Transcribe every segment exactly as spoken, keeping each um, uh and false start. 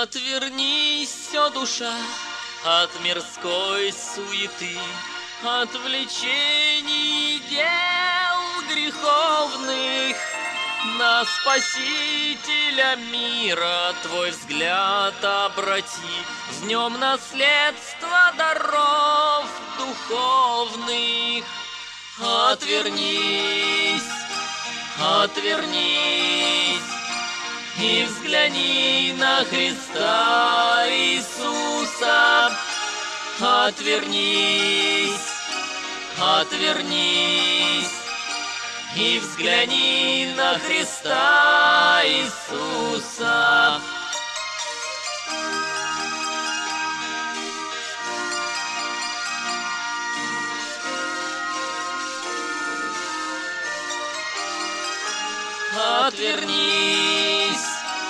Отвернись, о душа, от мирской суеты, отвлечений дел греховных. На Спасителя мира твой взгляд обрати, в нем наследство даров духовных. Отвернись, отвернись и взгляни на Христа Иисуса. Отвернись, отвернись и взгляни на Христа Иисуса. Отвернись,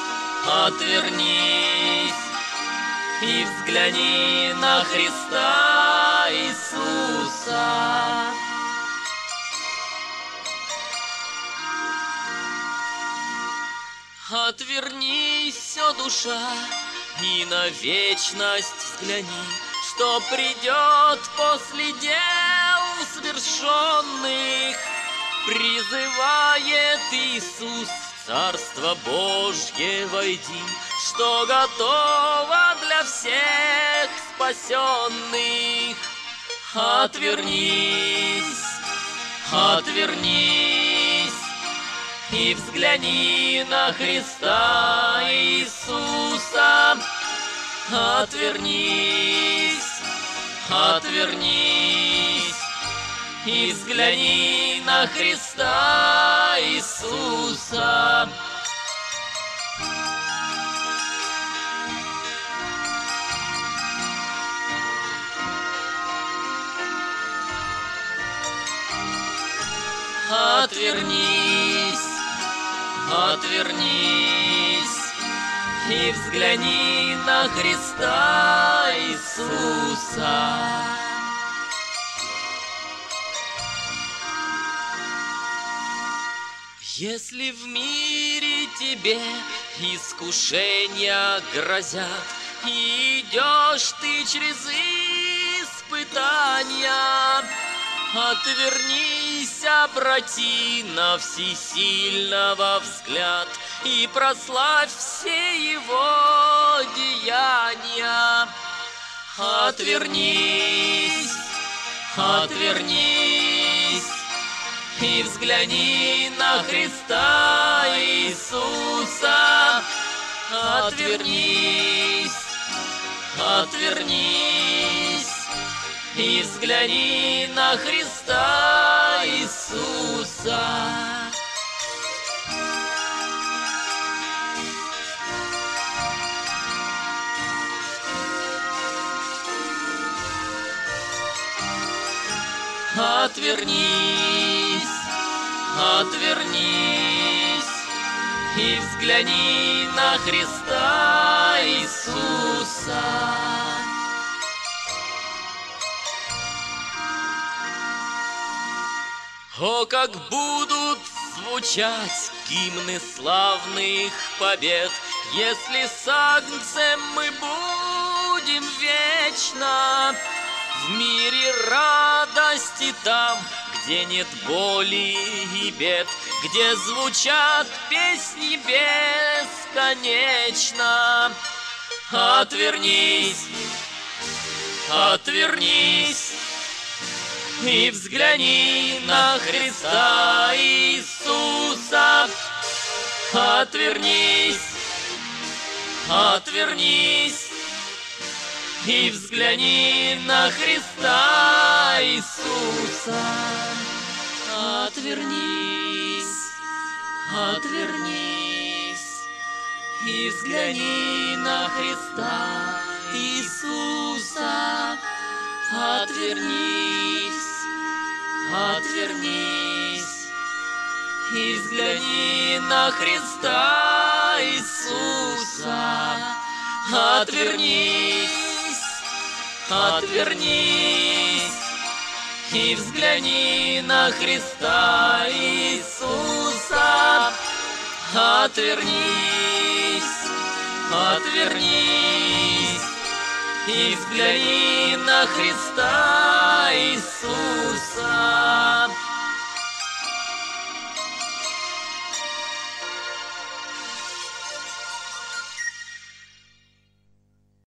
отвернись и взгляни на Христа Иисуса. Отвернись, о душа, и на вечность взгляни, что придет после дел свершенных. Призывает Иисус в Царство Божье войди, что готово для всех спасенных. Отвернись, отвернись и взгляни на Христа Иисуса. Отвернись, отвернись и взгляни на Христа Иисуса. Отвернись, отвернись и взгляни на Христа Иисуса. Если в мире тебе искушения грозят, и идешь ты через испытания, отвернись, обрати на всесильного взгляд и прославь все его деяния. Отвернись, отвернись и взгляни на Христа Иисуса. Отвернись, отвернись и взгляни на Христа Иисуса. Отвернись, отвернись и взгляни на Христа Иисуса. О, как будут звучать гимны славных побед, если с Агнцем мы будем вечно. В мире радости там, где нет боли и бед, где звучат песни бесконечно. Отвернись, отвернись и взгляни на Христа Иисуса. Отвернись, отвернись и взгляни на Христа Иисуса. Отвернись, отвернись и взгляни на Христа Иисуса. Отвернись, отвернись и взгляни на Христа Иисуса. Отвернись, отвернись и взгляни на Христа Иисуса. Отвернись, Отвернись и взгляни на Христа и